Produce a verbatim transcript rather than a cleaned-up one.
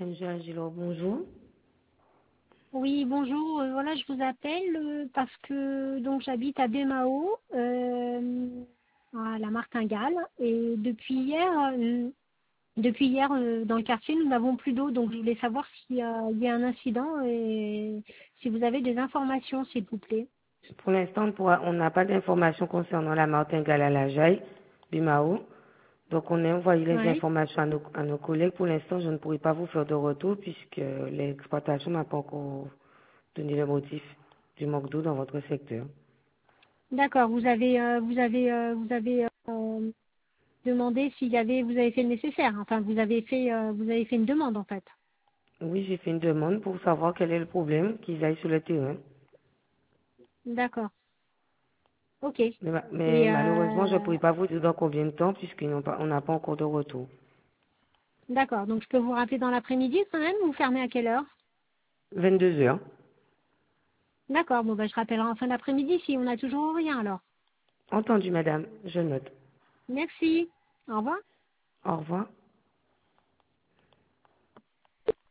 M G Agilor, bonjour. Oui, bonjour. euh, voilà, je vous appelle euh, parce que donc j'habite à Bémao, euh, à la Martingale, et depuis hier, euh, depuis hier euh, dans le quartier, nous n'avons plus d'eau. Donc je voulais savoir s'il y a, il y a un incident et si vous avez des informations, s'il vous plaît. Pour l'instant, on pourra- on n'a pas d'informations concernant la martingale à la Jaille, Bimao. Donc, on a envoyé les Oui. informations à nos, à nos collègues. Pour l'instant, je ne pourrai pas vous faire de retour puisque l'exploitation n'a pas encore donné le motif du manque d'eau dans votre secteur. D'accord. Vous avez, euh, vous avez, euh, vous avez euh, demandé s'il y avait, vous avez fait le nécessaire. Enfin, vous avez fait, euh, vous avez fait une demande en fait. Oui, j'ai fait une demande pour savoir quel est le problème, qu'ils aillent sur le terrain. D'accord. Ok. Mais, ma- mais Et malheureusement, je ne euh, pourrai pas vous dire dans combien de temps puisqu'on n'a pas encore de retour. D'accord, donc je peux vous rappeler dans l'après-midi quand même, vous fermez à quelle heure? vingt-deux heures. D'accord, bon bah je rappellerai en fin d'après-midi si on n'a toujours rien alors. Entendu, madame. Je note. Merci, au revoir. Au revoir.